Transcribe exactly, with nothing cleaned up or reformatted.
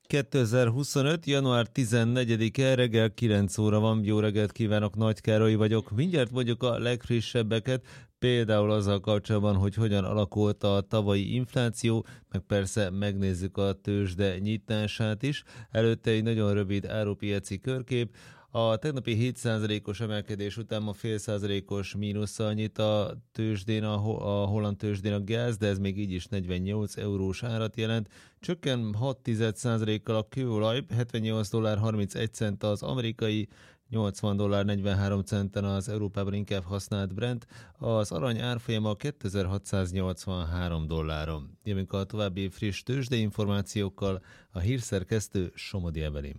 kétezer-huszonöt. január tizennegyedike, reggel kilenc óra van. Jó reggelt kívánok, Nagy Károly vagyok. Mindjárt mondjuk a legfrissebbeket, például azzal kapcsolatban, hogy hogyan alakult a tavalyi infláció, meg persze megnézzük a tőzsde nyitását is. Előtte egy nagyon rövid árupiaci körkép. A tegnapi hét százalékos emelkedés után ma fél százalékos mínusszal nyit a tőzsdén, a, ho- a holland tőzsdén a gáz, de ez még így is negyvennyolc eurós árat jelent. Csökken hat százalékkal a kőolaj, hetvennyolc dollár harmincegy cent az amerikai, nyolcvan dollár negyvenhárom centen az Európában inkább használt Brent, az arany árfolyama kétezer-hatszáznyolcvanhárom dolláron. Jövünk a további friss tőzsdei információkkal, a hírszerkesztő Somodi Evelyn.